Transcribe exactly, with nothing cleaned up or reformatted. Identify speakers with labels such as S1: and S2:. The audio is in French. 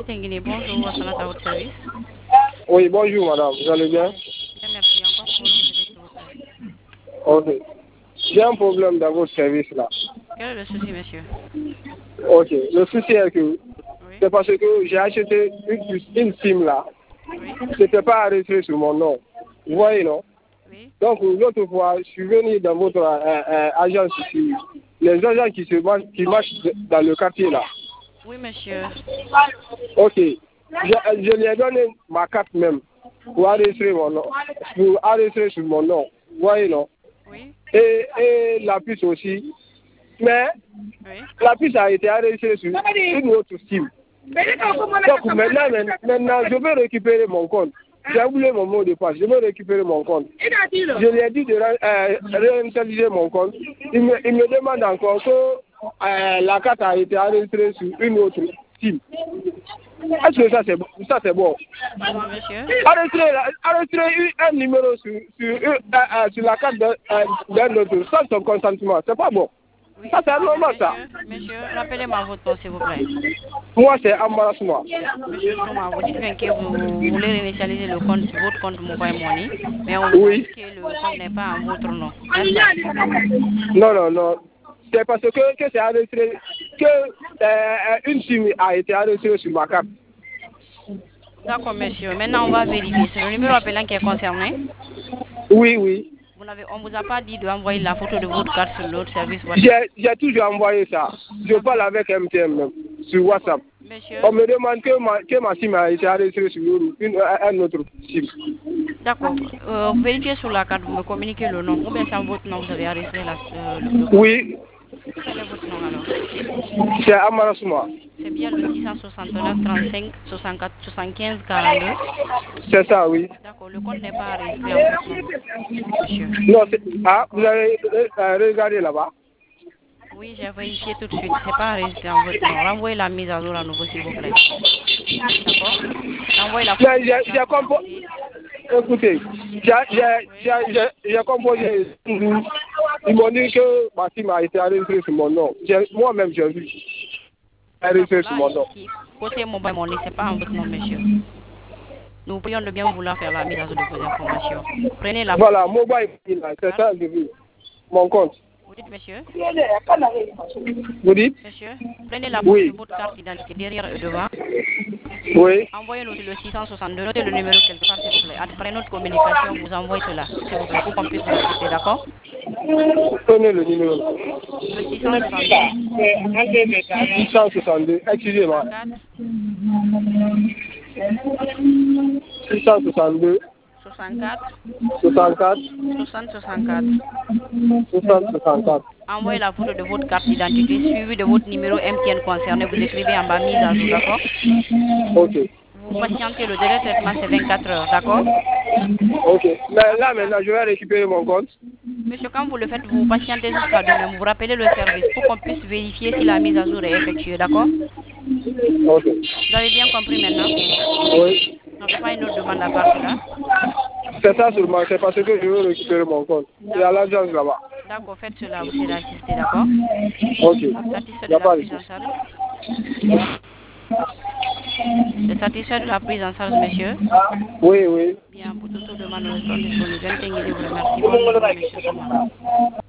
S1: Tenguini, bonjour, à votre service.
S2: Oui, bonjour madame, vous allez bien?
S1: Bien, merci. Encore pour vous aider, s'il vous plaît.
S2: Ok. J'ai un problème dans votre service là.
S1: Quel est le souci, monsieur?
S2: Ok. Le souci est que
S1: Oui.
S2: c'est parce que j'ai acheté une, une SIM là.
S1: Oui.
S2: C'était pas enregistré sur mon nom. Vous voyez, non?
S1: Oui.
S2: Donc l'autre fois, je suis venu dans votre euh, euh, agence ici. Les agents qui se marchent, qui marchent dans le quartier là.
S1: Oui, monsieur.
S2: Ok. Je, je lui ai donné ma carte même pour enregistrer mon nom, pour enregistrer sur mon nom. Vous voyez, non?
S1: Oui.
S2: Et, et la puce aussi. Mais
S1: Oui.
S2: la puce a été enregistrée sur une autre SIM. Donc maintenant, maintenant, je veux récupérer mon compte. J'ai oublié mon mot de passe. Je veux récupérer mon compte. Je lui ai dit de euh, réinitialiser mon compte. Il me, il me demande encore que euh, la carte a été enregistrée sur une autre SIM. Est-ce que ça c'est bon? Ça c'est bon.
S1: Pardon, monsieur.
S2: Enregistrer, enregistrer un numéro sur, sur, euh, euh, sur la carte d'un euh, autre sans son consentement, c'est pas bon.
S1: Oui.
S2: Ça c'est normal ça.
S1: Monsieur, monsieur, rappelez-moi votre nom, s'il vous plaît.
S2: Moi c'est embarrassement.
S1: Monsieur Souma, vous dites bien que vous voulez réinitialiser le compte, votre compte Mobile Money, mais on vous a
S2: Oui.
S1: dit que le compte n'est pas en votre nom, n'est-ce pas?
S2: Non, non, non. C'est parce que, que c'est enregistré, que euh, une SIM a été enregistrée sur ma carte.
S1: D'accord, monsieur. Maintenant, on va vérifier. C'est le numéro appelant qui est concerné.
S2: Oui, oui.
S1: Vous n'avez, on vous a pas dit d'envoyer la photo de votre carte sur l'autre service WhatsApp.
S2: J'ai j'ai toujours envoyé ça. Je parle avec M T M même, sur WhatsApp.
S1: Monsieur.
S2: On me demande que ma, que ma SIM a été enregistrée sur une, une, un autre SIM.
S1: D'accord. Euh, vérifiez sur la carte, vous me communiquez le nom. Ou bien c'est en votre nom, vous avez enregistré la, euh, le, le compte.
S2: Oui,
S1: Quel est votre nom alors?
S2: c'est Amara Souma.
S1: C'est bien le six cent soixante-neuf trente-cinq soixante-quatre soixante-quinze quarante-deux.
S2: C'est ça, oui.
S1: D'accord. Le compte n'est pas enregistré en votre nom, monsieur.
S2: Non, c'est... Ah, vous avez euh, regardé là-bas?
S1: Oui, j'ai vérifié tout de suite. C'est pas enregistré en votre nom. Renvoyez la mise à jour à nouveau, s'il vous plaît. D'accord? Renvoyez la photo
S2: Mais
S1: de
S2: j'ai
S1: votre
S2: j'ai
S1: carte
S2: compo...
S1: d'identité.
S2: Écoutez, j'ai j'ai- j'ai- j'ai- j'ai composé. Ils m'ont dit que ma SIM a été enregistrée sur mon nom. J'ai- Moi-même, j'ai vu.
S1: D'accord.
S2: Enregistrée sur
S1: Là,
S2: mon nom.
S1: ici, côté mobile money, c'est pas en votre nom, monsieur. Nous vous prions de bien vouloir faire la mise à jour de vos informations. Prenez la photo.
S2: Voilà, mobile, c'est ça que j'ai vu. Mon compte.
S1: Vous dites, monsieur?
S2: Vous dites?
S1: Monsieur, prenez la photo
S2: Oui.
S1: de votre carte d'identité derrière et devant.
S2: Oui.
S1: Envoyez-nous sur le six cent soixante-deux. Notez le numéro quelque part, s'il vous plaît. Après notre communication, vous envoyez cela, s'il vous plaît, pour qu'on puisse vous assister, d'accord?
S2: Prenez le numéro.
S1: Le six cent soixante-deux.
S2: six cent soixante-deux. Excusez-moi.
S1: soixante-quatre.
S2: six cent soixante-deux.
S1: soixante-quatre.
S2: soixante-quatre.
S1: soixante soixante-quatre.
S2: soixante soixante-quatre.
S1: Envoyez la photo de votre carte d'identité suivie de votre numéro M T N concerné. Vous écrivez en bas mise à jour, d'accord?
S2: Ok.
S1: Vous patientez, le délai de traitement c'est vingt-quatre heures, d'accord?
S2: Ok. Mais là, maintenant, je vais récupérer mon compte.
S1: Monsieur, quand vous le faites, vous patientez jusqu'à demain. Vous rappelez le service pour qu'on puisse vérifier si la mise à jour est effectuée, d'accord?
S2: Ok.
S1: Vous avez bien compris maintenant?
S2: Oui.
S1: Vous n'avez pas une autre demande à part cela?
S2: C'est ça seulement, c'est parce que je veux récupérer mon compte. Il y a l'agence là-bas.
S1: D'accord, faites cela, vous serez assisté, d'accord?
S2: Ok.
S1: Satisfait
S2: Il n'y
S1: de
S2: a
S1: la
S2: pas de
S1: prise en charge? C'est satisfait de la prise en charge, monsieur?
S2: Oui, oui.
S1: Bien, pour toute demande, nous restons disponibles. Bonne journée, monsieur Souma.